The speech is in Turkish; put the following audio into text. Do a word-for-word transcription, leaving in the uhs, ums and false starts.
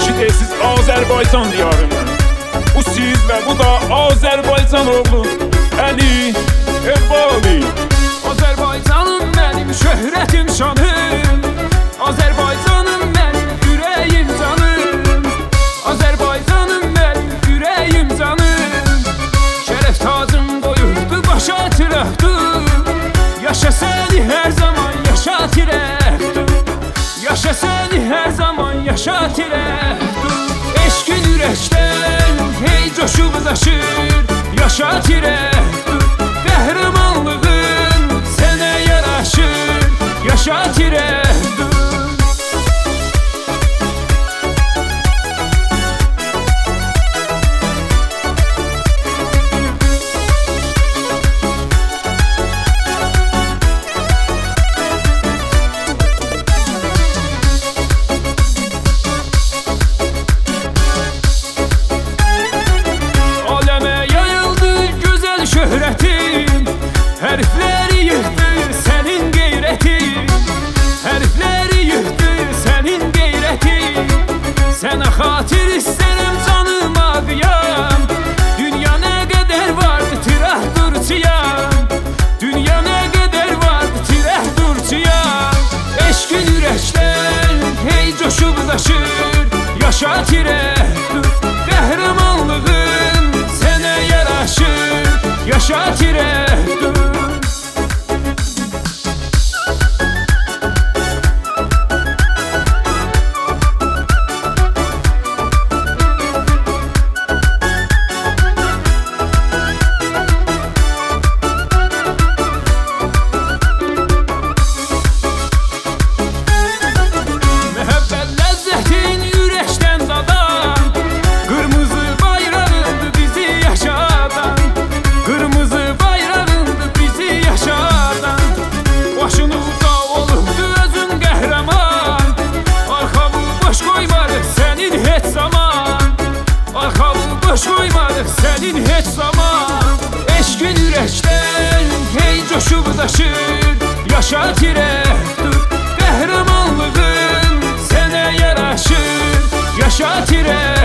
şüphesiz Azerbaycan diyarından. Bu siz ve bu da Azerbaycan oğlu Ali Erbali. Azerbaycanım benim şöhretim şanım, Azerbaycanım benim yüreğim canım, Azerbaycanım benim yüreğim canım. Şeref tacım koyuldu başa tirektu, yaşa seni her zaman yaşa tirektu, yaşa seni her zaman yaşa tirektu. Eşkin yürekten hey coşup daşır, yaşa tirektu. Kahramanlığın sene yaraşır, yaşa tirektu. Şöhretin herifleri yıktı senin gayretin, herifleri yıktı senin gayretin. Sana hatir isterim canıma kıyam, dünya ne kadar vardı tirah durçiyam, dünya ne kadar vardı tirah durçiyam. Eşkin yürekten hey coşup daşır, yaşa tirektur. Kahramanlığın sene yaraşır, yaşa tirektur. Mehabbet lezzetin yürekten dadan, kırmızı bayrağındı bizi yaşatan, kırmızı bayrağındı bizi yaşatan. Başını uca olurdu özün qəhrəman, arxamı boş koymadı senin heç zaman, arxamı boş koymadı senin heç zaman. Eşkin yürekten hey coşup daşır, yaşa tirektur. Kahramanlığın sene yaraşır, yaşa tirektur.